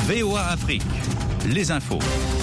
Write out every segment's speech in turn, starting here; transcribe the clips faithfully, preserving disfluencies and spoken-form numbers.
V O A Afrique, les infos.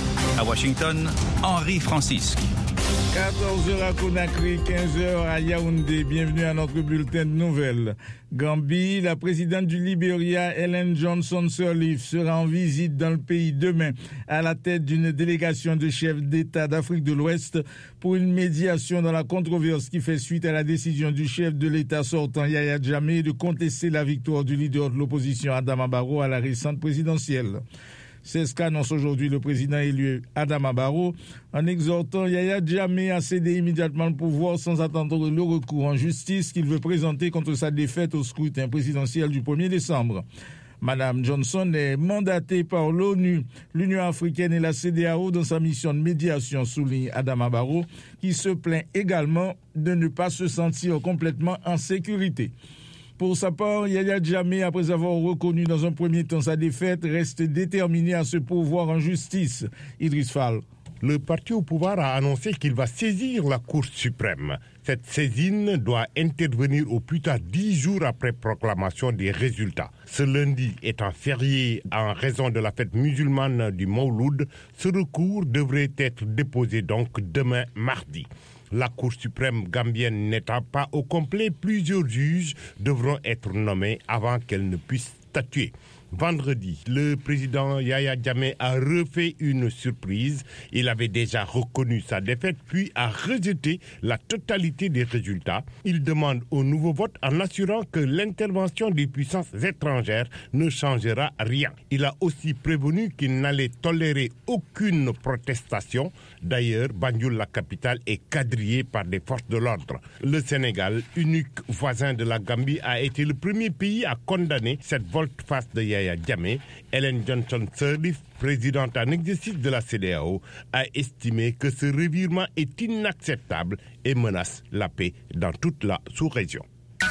À Washington, Henri Francisque. quatorze heures à Conakry, quinze heures à Yaoundé. Bienvenue à notre bulletin de nouvelles. Gambie, la présidente du Libéria, Ellen Johnson Sirleaf, sera en visite dans le pays demain à la tête d'une délégation de chefs d'État d'Afrique de l'Ouest pour une médiation dans la controverse qui fait suite à la décision du chef de l'État sortant Yahya Jammeh de contester la victoire du leader de l'opposition Adama Barrow à la récente présidentielle. C'est ce qu'annonce aujourd'hui le président élu Adama Barrow en exhortant Yahya Jammeh à céder immédiatement le pouvoir sans attendre le recours en justice qu'il veut présenter contre sa défaite au scrutin présidentiel du premier décembre. Madame Johnson est mandatée par l'ONU, l'Union africaine et la C E D E A O dans sa mission de médiation, souligne Adama Barrow, qui se plaint également de ne pas se sentir complètement en sécurité. Pour sa part, Yahya Jammeh, après avoir reconnu dans un premier temps sa défaite, reste déterminé à se pourvoir en justice. Idriss Fall. Le parti au pouvoir a annoncé qu'il va saisir la Cour suprême. Cette saisine doit intervenir au plus tard dix jours après proclamation des résultats. Ce lundi étant férié en raison de la fête musulmane du Mawloud, ce recours devrait être déposé donc demain mardi. La Cour suprême gambienne n'étant pas au complet, plusieurs juges devront être nommés avant qu'elle ne puisse statuer. Vendredi, le président Yahya Jammeh a refait une surprise. Il avait déjà reconnu sa défaite, puis a rejeté la totalité des résultats. Il demande au nouveau vote en assurant que l'intervention des puissances étrangères ne changera rien. Il a aussi prévenu qu'il n'allait tolérer aucune protestation. D'ailleurs, Banjul, la capitale, est quadrillée par des forces de l'ordre. Le Sénégal, unique voisin de la Gambie, a été le premier pays à condamner cette volte-face de Yahya Jammeh. Ellen Johnson Sirleaf, présidente en exercice de la C E D E A O, a estimé que ce revirement est inacceptable et menace la paix dans toute la sous-région.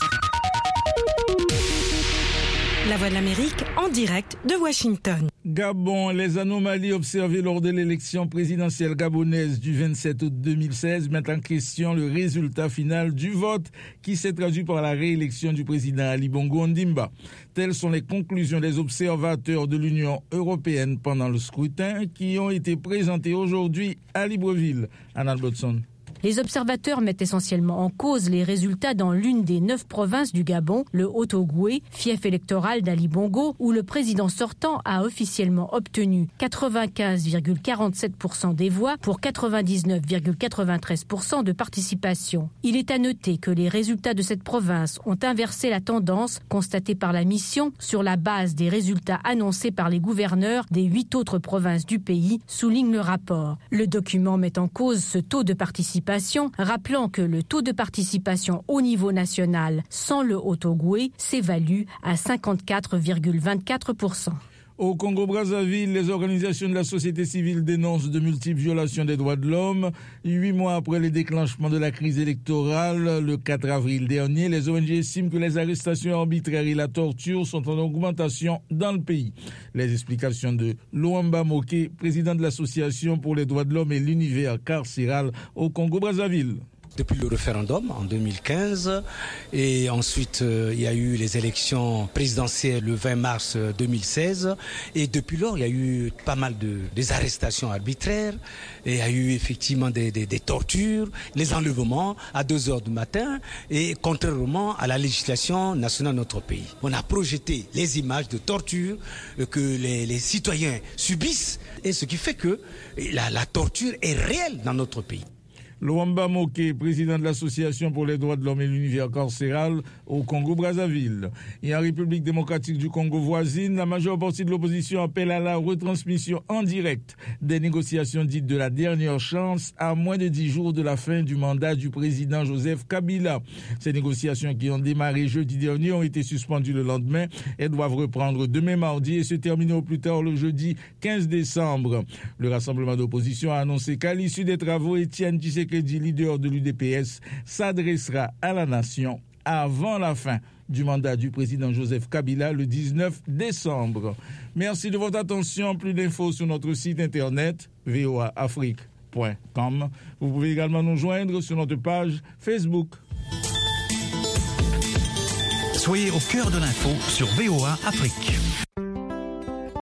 La Voix de l'Amérique en direct de Washington. Gabon, les anomalies observées lors de l'élection présidentielle gabonaise du vingt-sept août deux mille seize mettent en question le résultat final du vote qui s'est traduit par la réélection du président Ali Bongo Ondimba. Telles sont les conclusions des observateurs de l'Union européenne pendant le scrutin qui ont été présentés aujourd'hui à Libreville. Anna Bodson. Les observateurs mettent essentiellement en cause les résultats dans l'une des neuf provinces du Gabon, le Haut-Ogooué, fief électoral d'Ali Bongo, où le président sortant a officiellement obtenu quatre-vingt-quinze virgule quarante-sept pour cent des voix pour quatre-vingt-dix-neuf virgule quatre-vingt-treize pour cent de participation. Il est à noter que les résultats de cette province ont inversé la tendance constatée par la mission sur la base des résultats annoncés par les gouverneurs des huit autres provinces du pays, souligne le rapport. Le document met en cause ce taux de participation, rappelant que le taux de participation au niveau national sans le Haut-Ogooué s'évalue à cinquante-quatre virgule vingt-quatre pour cent. Au Congo-Brazzaville, les organisations de la société civile dénoncent de multiples violations des droits de l'homme. Huit mois après le déclenchement de la crise électorale, le quatre avril dernier, les O N G estiment que les arrestations arbitraires et la torture sont en augmentation dans le pays. Les explications de Luamba Moké, président de l'association pour les droits de l'homme et l'univers carcéral au Congo-Brazzaville. Depuis le référendum en deux mille quinze et ensuite euh, il y a eu les élections présidentielles le vingt mars deux mille seize et depuis lors il y a eu pas mal de des arrestations arbitraires et il y a eu effectivement des, des, des tortures, les enlèvements à deux heures du matin et contrairement à la législation nationale de notre pays. On a projeté les images de torture que les, les citoyens subissent et ce qui fait que la, la torture est réelle dans notre pays. Luamba Moké, président de l'Association pour les droits de l'homme et l'univers carcéral au Congo-Brazzaville. Et en République démocratique du Congo voisine, la majeure partie de l'opposition appelle à la retransmission en direct des négociations dites de la dernière chance à moins de dix jours de la fin du mandat du président Joseph Kabila. Ces négociations qui ont démarré jeudi dernier ont été suspendues le lendemain. Elles doivent reprendre demain mardi et se terminer au plus tard le jeudi quinze décembre. Le rassemblement d'opposition a annoncé qu'à l'issue des travaux, Étienne Tshisekedi, leader de l'U D P S, s'adressera à la nation avant la fin du mandat du président Joseph Kabila le dix-neuf décembre. Merci de votre attention. Plus d'infos sur notre site internet v o a afrique point com. Vous pouvez également nous joindre sur notre page Facebook. Soyez au cœur de l'info sur V O A Afrique.